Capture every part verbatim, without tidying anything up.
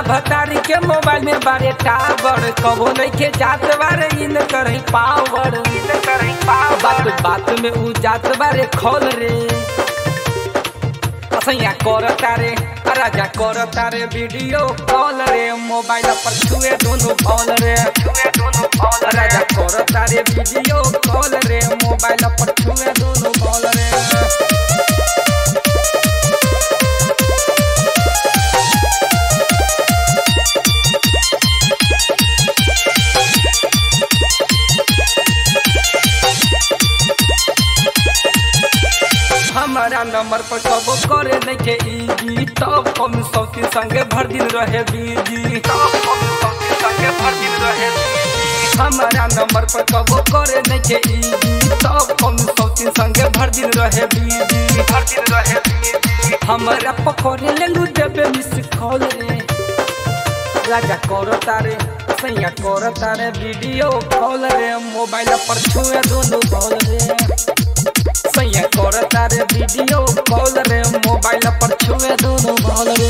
भतारी के मोबाइल में बारे टावर कबो नहीं के जात बारे इन करही पावर इन करही पावर बात बात में उ जात बारे खोल रे असैया कर तारे राजा कर तारे वीडियो कॉल रे मोबाइल पर छुए दोनों कॉल रे छुए दोनों कॉल राजा कर तारे वीडियो कॉल रे मोबाइल पर छुए दोनों कॉल रे। हमारा नंबर पर कबो करे नहीं के इजी तब हम सौती संगे भर दिन रहे बीजी तब हम सौती संगे भर दिन रहे बीजी हमारा नंबर पर कबो करे नहीं के इजी तब हम सौती संगे भर दिन रहे बीजी भर दिन रहे बीजी हमारा पकड़े ले लू देबे मिस कॉल रे राजा कर तारे सैया कर तारे वीडियो कॉल रे मोबाइल पर छुए दोनों कॉल रे सैया कर तारे वीडियो कॉल रे मोबाइल पर छुए दोनों कॉल रे।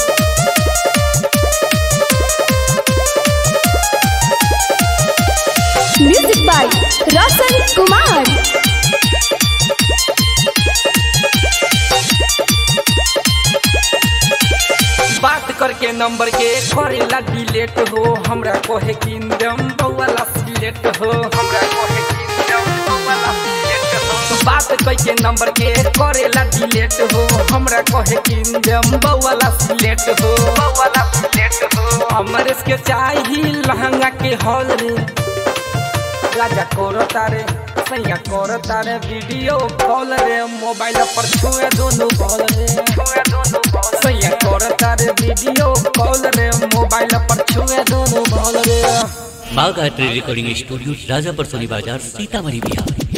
Music by Roshan Kumar. बात करके नंबर के करेला डिलीट हो हमरा कोहे किंदम बवाला सिलेक्ट हो हमरा कोहे किंदम बवाला सिलेक्ट हो बात करके नंबर के करेला डिलीट हो हमरा कोहे किंदम बवाला सिलेक्ट हो बवाला सिलेक्ट हो हमरे के चाही लहंगा के हॉल रे राजा कर तारे सैया कर तारे वीडियो कॉल रे मोबाइल पर छुए दोनों कॉल रे छुए दोनों कॉल सैया कर तारे वीडियो कॉल रे मोबाइल पर छुए दोनों कॉल रे। Bagayatri recording studio Rajapur Soni Bazar Sitamarhi Bihar.